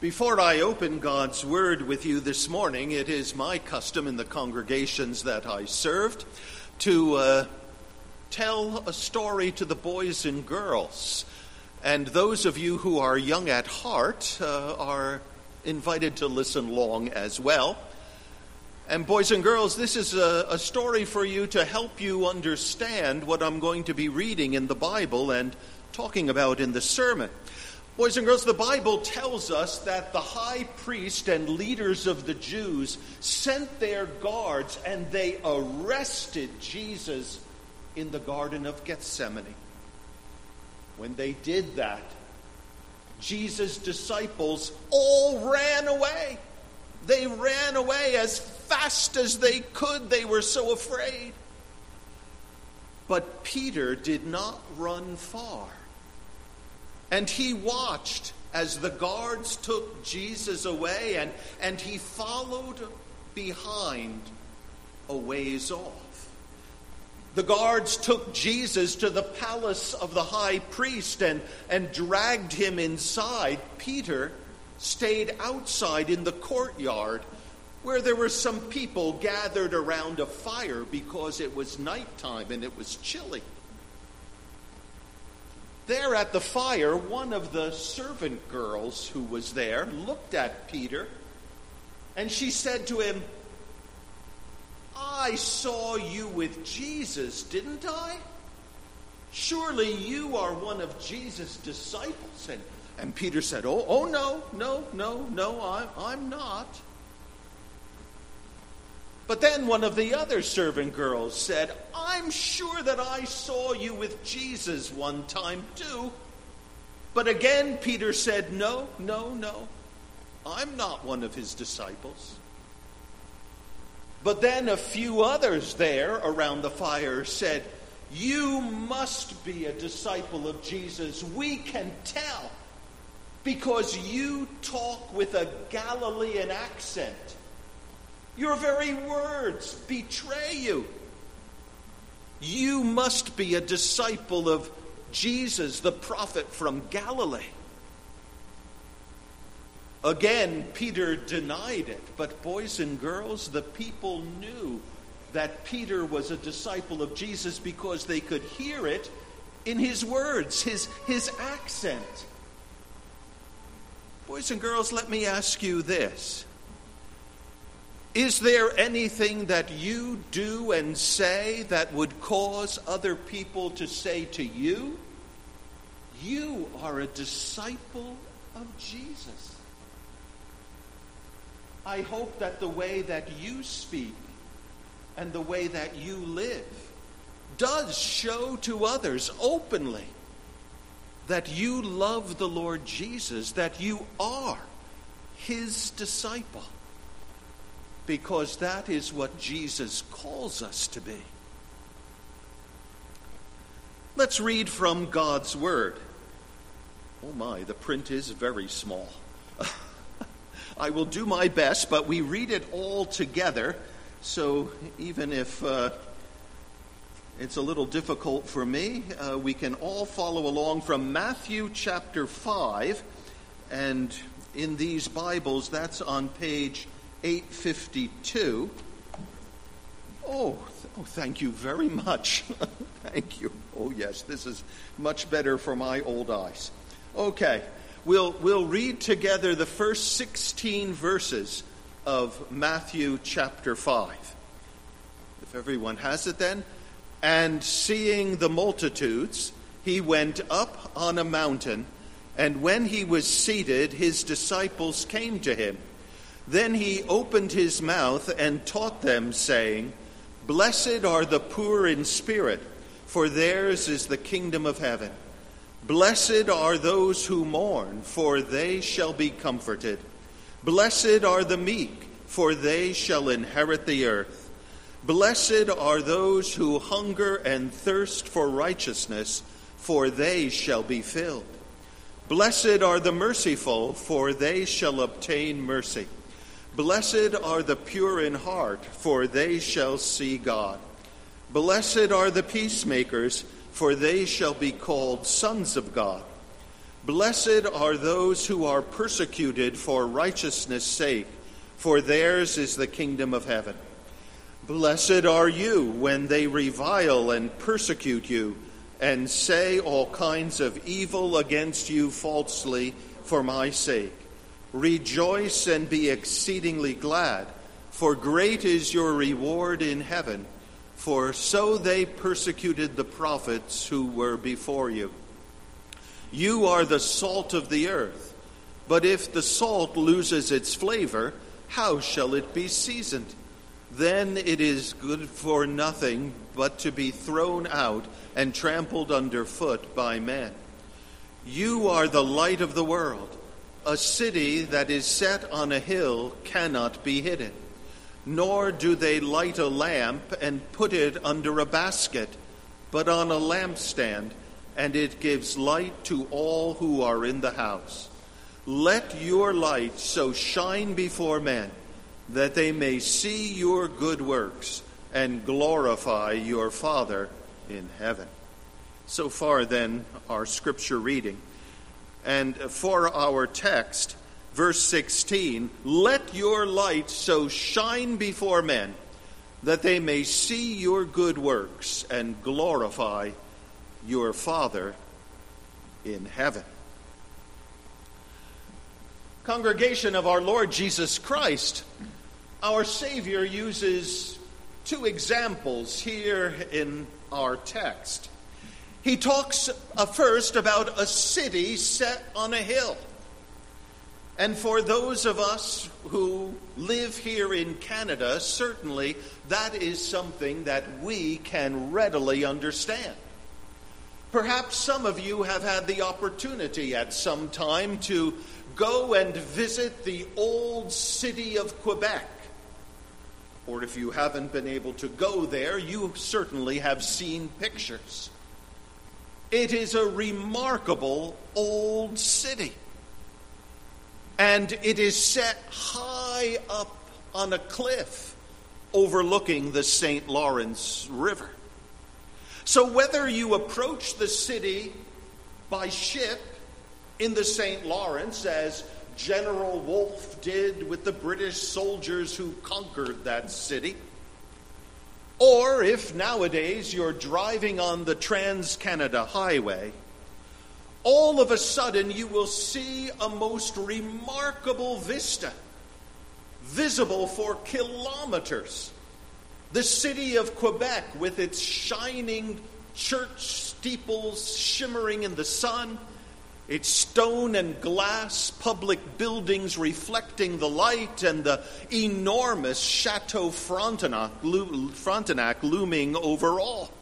Before I open God's Word with you this morning, it is my custom in the congregations that I served to tell a story to the boys and girls. And those of you who are young at heart are invited to listen along as well. And boys and girls, this is a story for you to help you understand what I'm going to be reading in the Bible and talking about in the sermon. Boys and girls, the Bible tells us that the high priest and leaders of the Jews sent their guards and they arrested Jesus in the Garden of Gethsemane. When they did that, Jesus' disciples all ran away. They ran away as fast as they could. They were so afraid. But Peter did not run far. And he watched as the guards took Jesus away, and he followed behind a ways off. The guards took Jesus to the palace of the high priest and dragged him inside. Peter stayed outside in the courtyard where there were some people gathered around a fire because it was nighttime and it was chilly. There at the fire, one of the servant girls who was there looked at Peter, and she said to him, "I saw you with Jesus, didn't I? Surely you are one of Jesus' disciples." And Peter said, Oh, no, I'm not. But then one of the other servant girls said, "I'm sure that I saw you with Jesus one time too." But again, Peter said, No, I'm not one of his disciples. But then a few others there around the fire said, "You must be a disciple of Jesus. We can tell, because you talk with a Galilean accent. Your very words betray you. You must be a disciple of Jesus, the prophet from Galilee." Again, Peter denied it. But boys and girls, the people knew that Peter was a disciple of Jesus because they could hear it in his words, his accent. Boys and girls, let me ask you this. Is there anything that you do and say that would cause other people to say to you, "You are a disciple of Jesus"? I hope that the way that you speak and the way that you live does show to others openly that you love the Lord Jesus, that you are his disciple. Because that is what Jesus calls us to be. Let's read from God's Word. Oh my, the print is very small. I will do my best, but we read it all together. So even if it's a little difficult for me, we can all follow along from Matthew chapter 5. And in these Bibles, that's on page 852. Oh, thank you very much. Thank you. Oh, yes, this is much better for my old eyes. Okay, we'll read together the first 16 verses of Matthew chapter 5. If everyone has it then. "And seeing the multitudes, he went up on a mountain, and when he was seated, his disciples came to him. Then he opened his mouth and taught them, saying, 'Blessed are the poor in spirit, for theirs is the kingdom of heaven. Blessed are those who mourn, for they shall be comforted. Blessed are the meek, for they shall inherit the earth. Blessed are those who hunger and thirst for righteousness, for they shall be filled. Blessed are the merciful, for they shall obtain mercy. Blessed are the pure in heart, for they shall see God. Blessed are the peacemakers, for they shall be called sons of God. Blessed are those who are persecuted for righteousness' sake, for theirs is the kingdom of heaven. Blessed are you when they revile and persecute you, and say all kinds of evil against you falsely for my sake. Rejoice and be exceedingly glad, for great is your reward in heaven, for so they persecuted the prophets who were before you. You are the salt of the earth, but if the salt loses its flavor, how shall it be seasoned? Then it is good for nothing but to be thrown out and trampled underfoot by men. You are the light of the world. A city that is set on a hill cannot be hidden. Nor do they light a lamp and put it under a basket, but on a lampstand, and it gives light to all who are in the house. Let your light so shine before men, that they may see your good works and glorify your Father in heaven. So far, then, our scripture reading. And for our text, verse 16, let your light so shine before men, that they may see your good works and glorify your Father in heaven. Congregation of our Lord Jesus Christ, our Savior uses two examples here in our text. He talks first about a city set on a hill. And for those of us who live here in Canada, certainly that is something that we can readily understand. Perhaps some of you have had the opportunity at some time to go and visit the old city of Quebec. Or if you haven't been able to go there, you certainly have seen pictures. It is a remarkable old city. And it is set high up on a cliff overlooking the St. Lawrence River. So whether you approach the city by ship in the St. Lawrence, as General Wolfe did with the British soldiers who conquered that city, or if nowadays you're driving on the Trans-Canada Highway, all of a sudden you will see a most remarkable vista, visible for kilometers. The city of Quebec with its shining church steeples shimmering in the sun, its stone and glass public buildings reflecting the light, and the enormous Chateau Frontenac looming over all.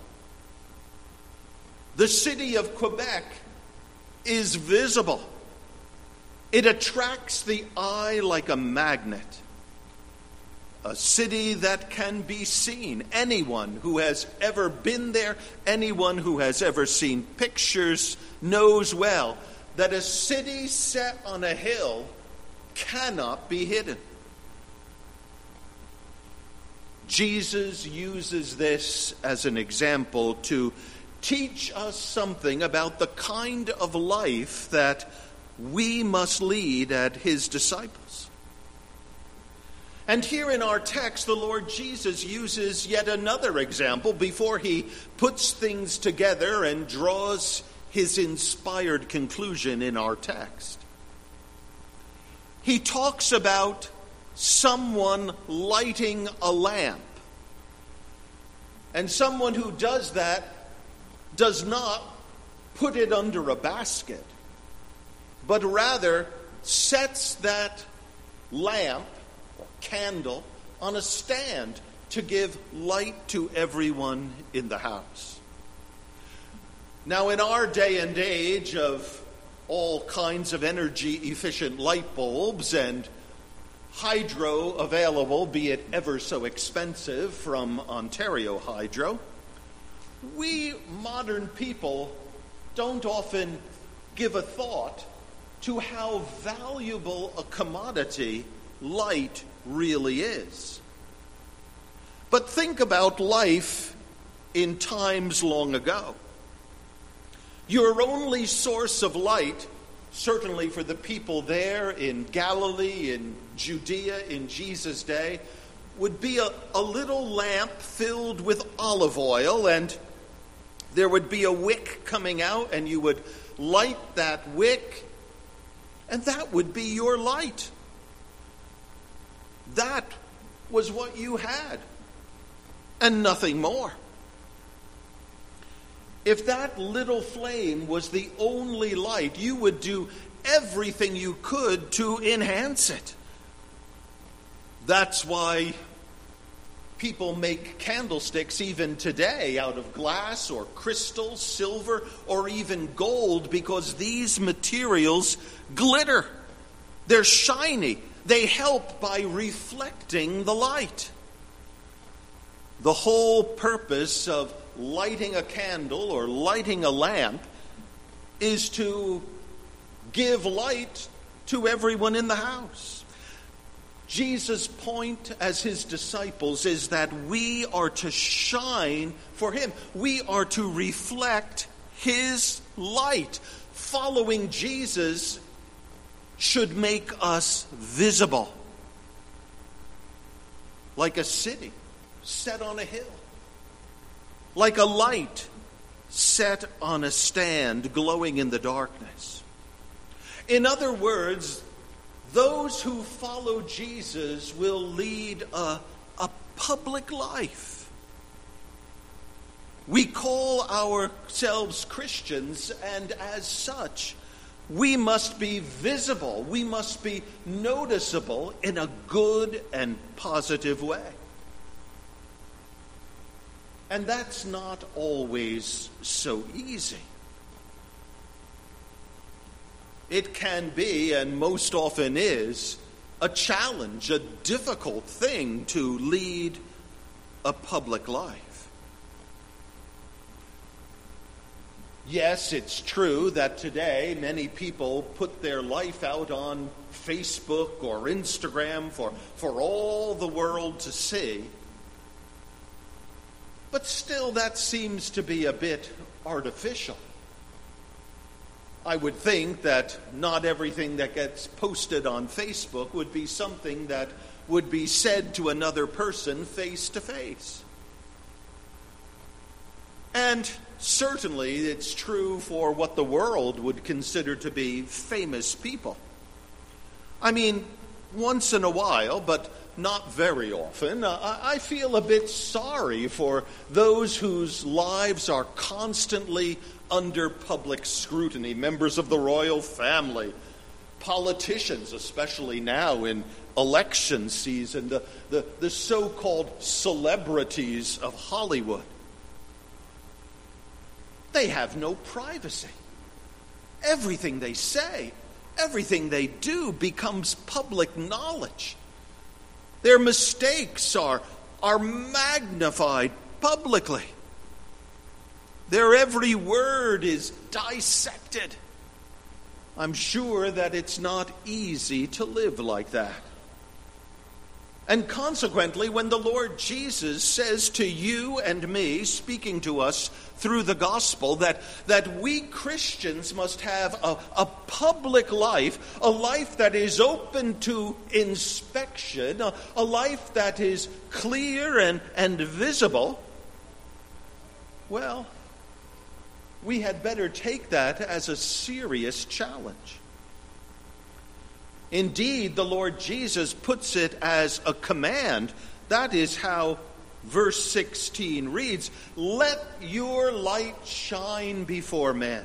The city of Quebec is visible. It attracts the eye like a magnet. A city that can be seen. Anyone who has ever been there, anyone who has ever seen pictures, knows well that a city set on a hill cannot be hidden. Jesus uses this as an example to teach us something about the kind of life that we must lead as his disciples. And here in our text, the Lord Jesus uses yet another example before he puts things together and draws his inspired conclusion in our text. He talks about someone lighting a lamp. And someone who does that does not put it under a basket, but rather sets that lamp or candle on a stand to give light to everyone in the house. Now, in our day and age of all kinds of energy-efficient light bulbs and hydro available, be it ever so expensive, from Ontario Hydro, we modern people don't often give a thought to how valuable a commodity light really is. But think about life in times long ago. Your only source of light certainly for the people there in Galilee, in Judea, in Jesus' day, would be a little lamp filled with olive oil, and there would be a wick coming out, and you would light that wick, and that would be your light. That was what you had, and nothing more. If that little flame was the only light, you would do everything you could to enhance it. That's why people make candlesticks even today out of glass or crystal, silver, or even gold, because these materials glitter. They're shiny. They help by reflecting the light. The whole purpose of lighting a candle or lighting a lamp is to give light to everyone in the house. Jesus' point as his disciples is that we are to shine for him. We are to reflect his light. Following Jesus should make us visible, like a city set on a hill, like a light set on a stand glowing in the darkness. In other words, those who follow Jesus will lead a public life. We call ourselves Christians, and as such, we must be visible. We must be noticeable in a good and positive way. And that's not always so easy. It can be, and most often is, a challenge, a difficult thing to lead a public life. Yes, it's true that today many people put their life out on Facebook or Instagram for all the world to see. But still, that seems to be a bit artificial. I would think that not everything that gets posted on Facebook would be something that would be said to another person face to face. And certainly it's true for what the world would consider to be famous people. I mean, once in a while, but not very often, I feel a bit sorry for those whose lives are constantly under public scrutiny. Members of the royal family, politicians, especially now in election season, the so-called celebrities of Hollywood. They have no privacy. Everything they say, everything they do becomes public knowledge. Their mistakes are magnified publicly. Their every word is dissected. I'm sure that it's not easy to live like that. And consequently, when the Lord Jesus says to you and me, speaking to us through the gospel, that we Christians must have a public life, a life that is open to inspection, a life that is clear and visible, well, we had better take that as a serious challenge. Indeed, the Lord Jesus puts it as a command. That is how verse 16 reads, "Let your light shine before men."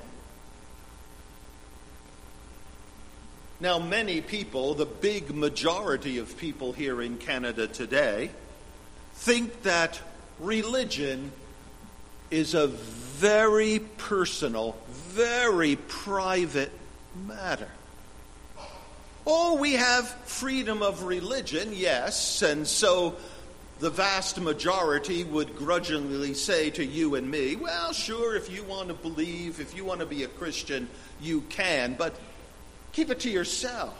Now, many people, the big majority of people here in Canada today, think that religion is a very personal, very private matter. Oh, we have freedom of religion, yes, and so the vast majority would grudgingly say to you and me, well, sure, if you want to believe, if you want to be a Christian, you can, but keep it to yourself.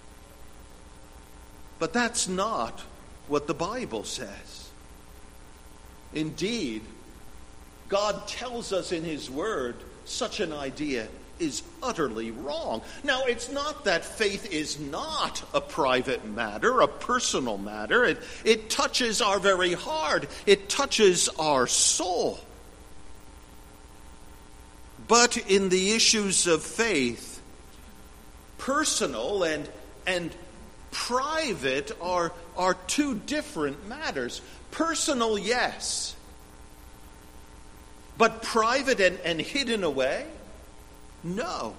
But that's not what the Bible says. Indeed, God tells us in His Word such an idea is utterly wrong. Now, it's not that faith is not a private matter, a personal matter. It touches our very heart. It touches our soul. But in the issues of faith, personal and private are two different matters. Personal, yes. But private and hidden away? No.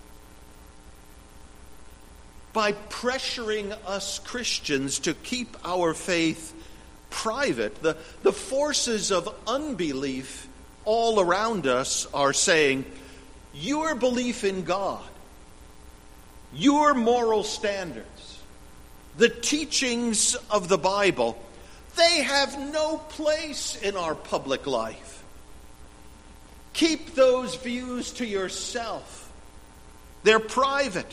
By pressuring us Christians to keep our faith private, the forces of unbelief all around us are saying, your belief in God, your moral standards, the teachings of the Bible, they have no place in our public life. Keep those views to yourself. They're private.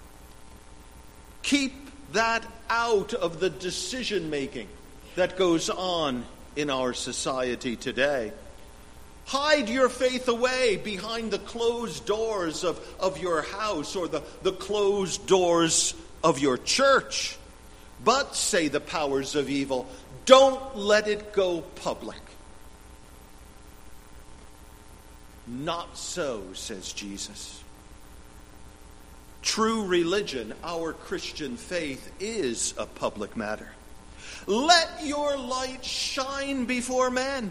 Keep that out of the decision-making that goes on in our society today. Hide your faith away behind the closed doors of your house or the closed doors of your church. But, say the powers of evil, don't let it go public. Not so, says Jesus. True religion, our Christian faith, is a public matter. Let your light shine before men.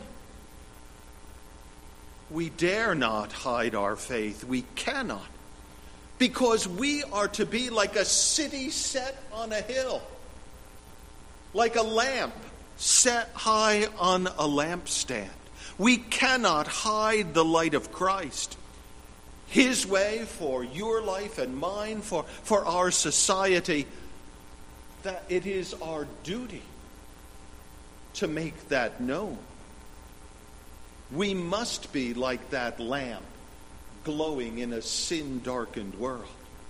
We dare not hide our faith. We cannot. Because we are to be like a city set on a hill. Like a lamp set high on a lampstand. We cannot hide the light of Christ. His way for your life and mine, for our society, that it is our duty to make that known. We must be like that lamp glowing in a sin-darkened world.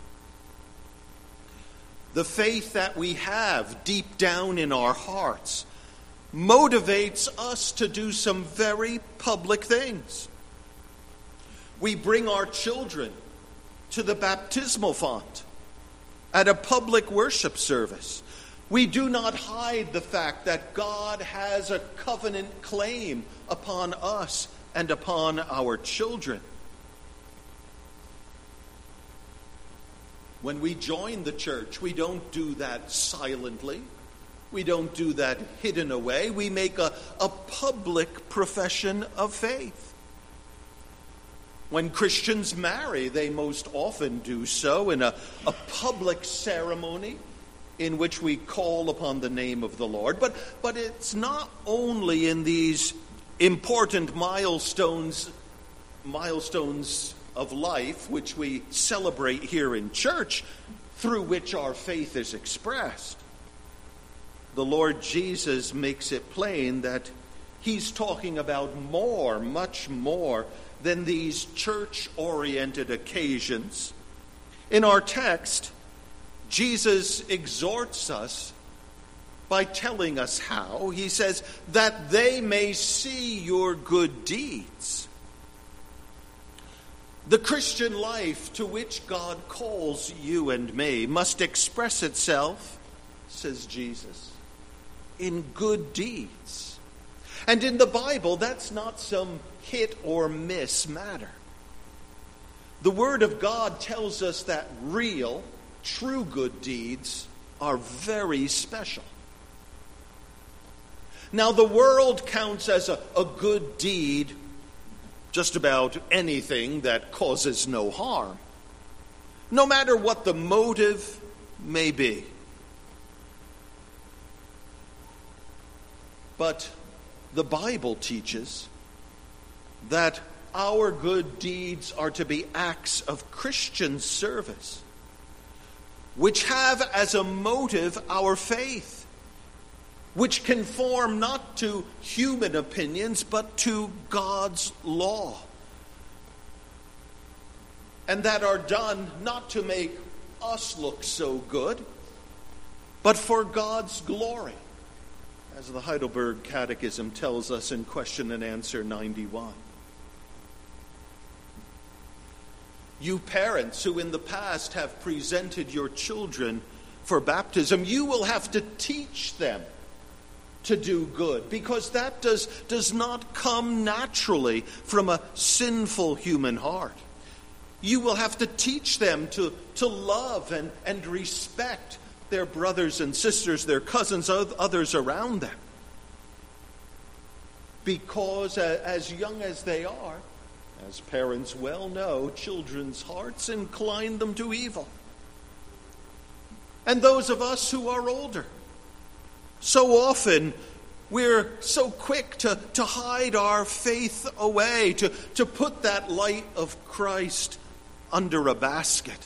The faith that we have deep down in our hearts motivates us to do some very public things. We bring our children to the baptismal font at a public worship service. We do not hide the fact that God has a covenant claim upon us and upon our children. When we join the church, we don't do that silently. We don't do that hidden away. We make a public profession of faith. When Christians marry, they most often do so in a public ceremony in which we call upon the name of the Lord. But it's not only in these important milestones of life which we celebrate here in church, through which our faith is expressed. The Lord Jesus makes it plain that he's talking about more, much more, than these church-oriented occasions. In our text, Jesus exhorts us by telling us how. He says, that they may see your good deeds. The Christian life to which God calls you and me must express itself, says Jesus, in good deeds. And in the Bible, that's not some hit or miss matter. The Word of God tells us that real, true good deeds are very special. Now, the world counts as a good deed just about anything that causes no harm, no matter what the motive may be. But the Bible teaches that our good deeds are to be acts of Christian service, which have as a motive our faith, which conform not to human opinions, but to God's law, and that are done not to make us look so good, but for God's glory, as the Heidelberg Catechism tells us in Question and Answer 91. You parents who in the past have presented your children for baptism, you will have to teach them to do good, because that does not come naturally from a sinful human heart. You will have to teach them to love and respect their brothers and sisters, their cousins, others around them. Because as young as they are, as parents well know, children's hearts incline them to evil. And those of us who are older, so often we're so quick to hide our faith away, to put that light of Christ under a basket.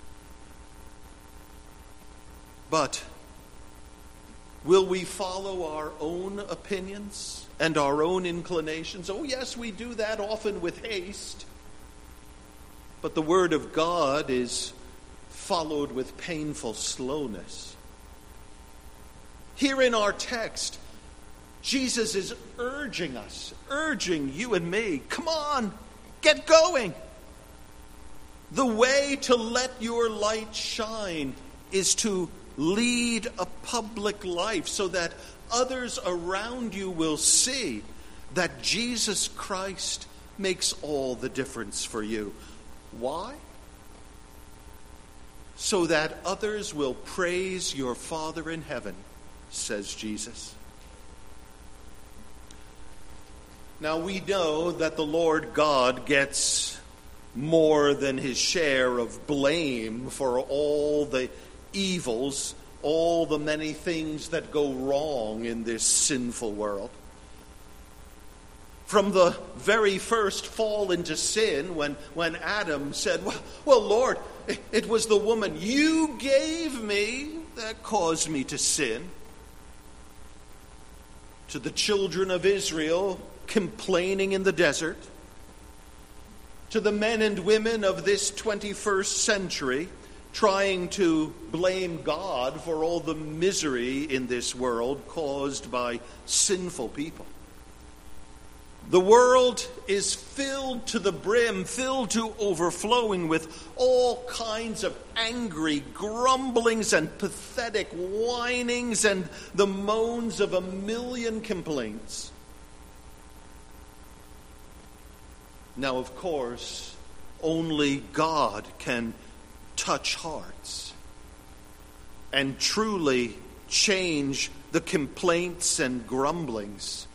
But will we follow our own opinions and our own inclinations? Oh, yes, we do that often with haste. But the Word of God is followed with painful slowness. Here in our text, Jesus is urging us, urging you and me, come on, get going. The way to let your light shine is to lead a public life so that others around you will see that Jesus Christ makes all the difference for you. Why? So that others will praise your Father in heaven, says Jesus. Now we know that the Lord God gets more than his share of blame for all the evils, all the many things that go wrong in this sinful world. From the very first fall into sin, when Adam said, well, Lord, it was the woman you gave me that caused me to sin, to the children of Israel complaining in the desert, to the men and women of this 21st century trying to blame God for all the misery in this world caused by sinful people. The world is filled to the brim, filled to overflowing with all kinds of angry grumblings and pathetic whinings and the moans of a million complaints. Now, of course, only God can touch hearts and truly change the complaints and grumblings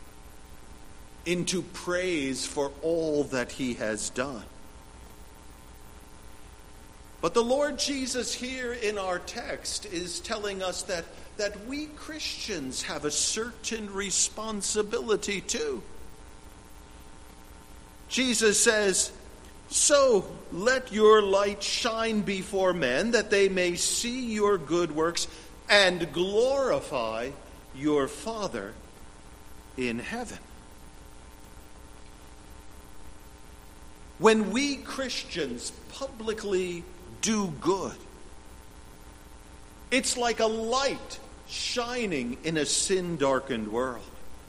into praise for all that he has done. But the Lord Jesus here in our text is telling us that we Christians have a certain responsibility too. Jesus says, "So let your light shine before men, that they may see your good works and glorify your Father in heaven." When we Christians publicly do good, it's like a light shining in a sin-darkened world.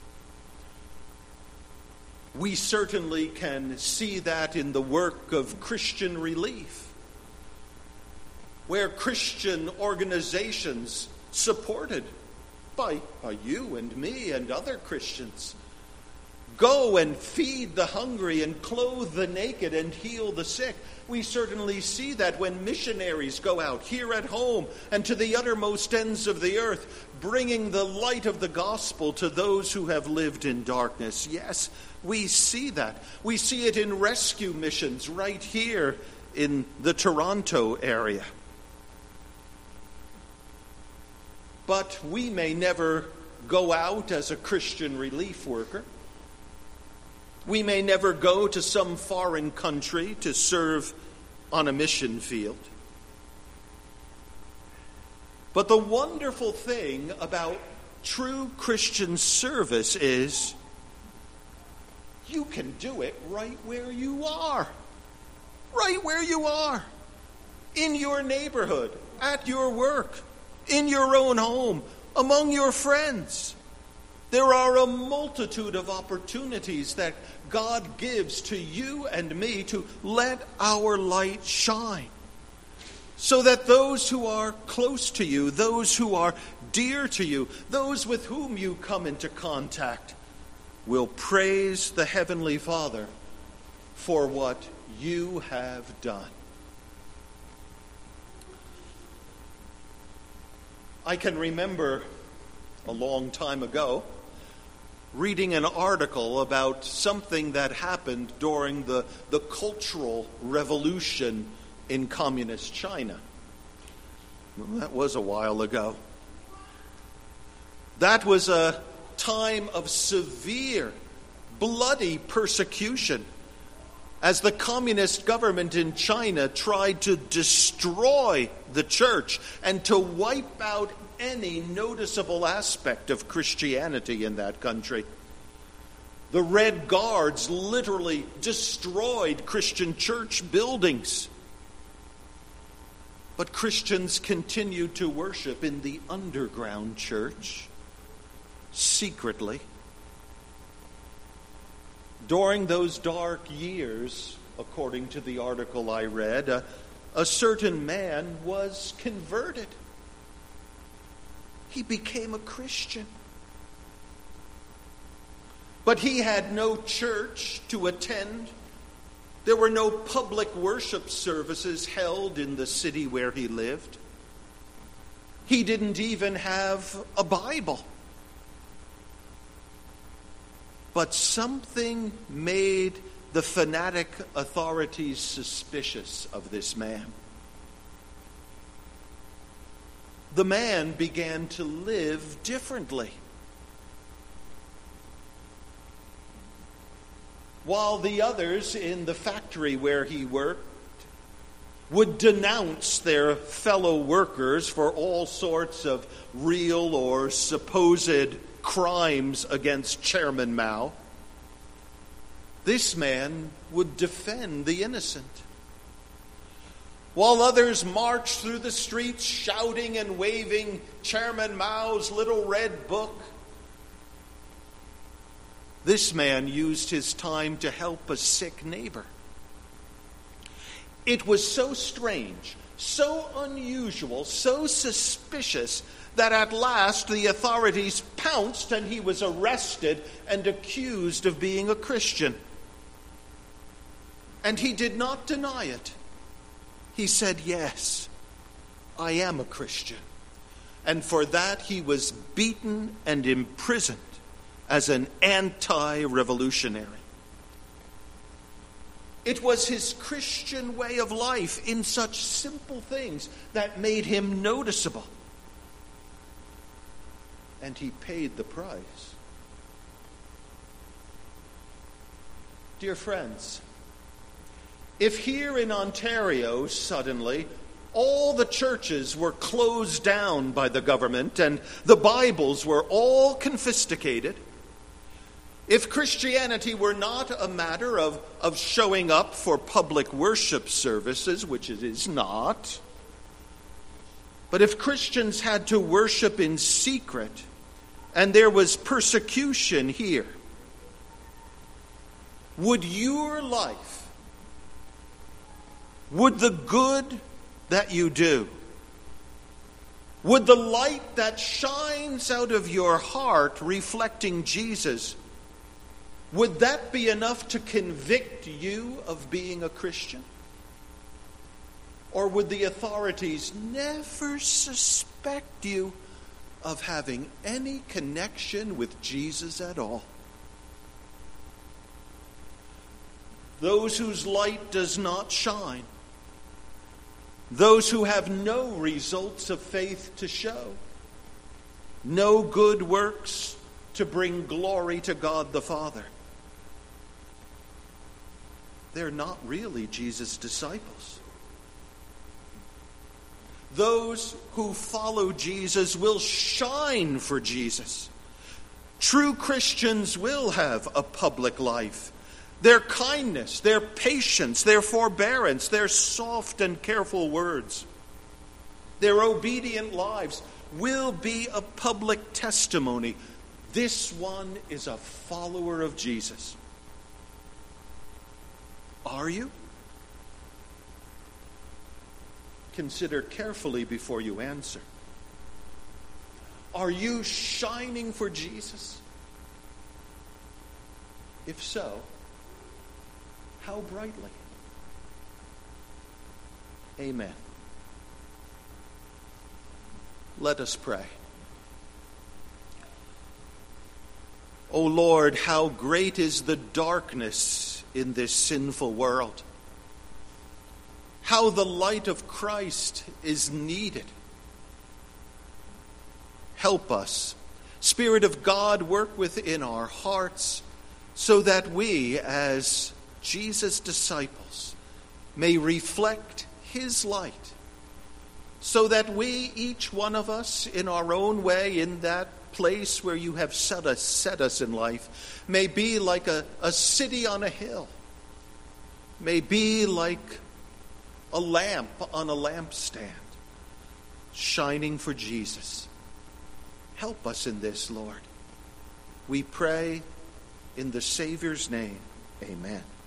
We certainly can see that in the work of Christian Relief, where Christian organizations supported by you and me and other Christians go and feed the hungry and clothe the naked and heal the sick. We certainly see that when missionaries go out here at home and to the uttermost ends of the earth, bringing the light of the gospel to those who have lived in darkness. Yes, we see that. We see it in rescue missions right here in the Toronto area. But we may never go out as a Christian relief worker. We may never go to some foreign country to serve on a mission field. But the wonderful thing about true Christian service is you can do it right where you are. Right where you are. In your neighborhood, at your work, in your own home, among your friends. There are a multitude of opportunities that God gives to you and me to let our light shine, so that those who are close to you, those who are dear to you, those with whom you come into contact, will praise the Heavenly Father for what you have done. I can remember a long time ago reading an article about something that happened during the Cultural Revolution in Communist China. Well, that was a while ago. That was a time of severe, bloody persecution as the communist government in China tried to destroy the church and to wipe out any noticeable aspect of Christianity in that country. The Red Guards literally destroyed Christian church buildings. But Christians continued to worship in the underground church, secretly. During those dark years, according to the article I read, a certain man was converted. He became a Christian. But he had no church to attend. There were no public worship services held in the city where he lived. He didn't even have a Bible. But something made the fanatic authorities suspicious of this man. The man began to live differently. While the others in the factory where he worked would denounce their fellow workers for all sorts of real or supposed crimes against Chairman Mao, this man would defend the innocent. While others marched through the streets shouting and waving Chairman Mao's little red book, this man used his time to help a sick neighbor. It was so strange, so unusual, so suspicious that at last the authorities pounced and he was arrested and accused of being a Christian. And he did not deny it. He said, "Yes, I am a Christian." And for that he was beaten and imprisoned as an anti-revolutionary. It was his Christian way of life in such simple things that made him noticeable. And he paid the price. Dear friends, if here in Ontario suddenly all the churches were closed down by the government and the Bibles were all confiscated, if Christianity were not a matter of showing up for public worship services, which it is not, but if Christians had to worship in secret and there was persecution here, would your life, would the good that you do, would the light that shines out of your heart reflecting Jesus, would that be enough to convict you of being a Christian? Or would the authorities never suspect you of having any connection with Jesus at all? Those whose light does not shine, those who have no results of faith to show, no good works to bring glory to God the Father, they're not really Jesus' disciples. Those who follow Jesus will shine for Jesus. True Christians will have a public life. Their kindness, their patience, their forbearance, their soft and careful words, their obedient lives will be a public testimony. This one is a follower of Jesus. Are you? Consider carefully before you answer. Are you shining for Jesus? If so, how brightly? Amen. Let us pray. O Lord, how great is the darkness in this sinful world. How the light of Christ is needed. Help us, Spirit of God, work within our hearts so that we, as Jesus' disciples, may reflect his light, so that we, each one of us, in our own way, in that place where you have set us in life, may be like a city on a hill, may be like a lamp on a lampstand, shining for Jesus. Help us in this, Lord. We pray in the Savior's name. Amen.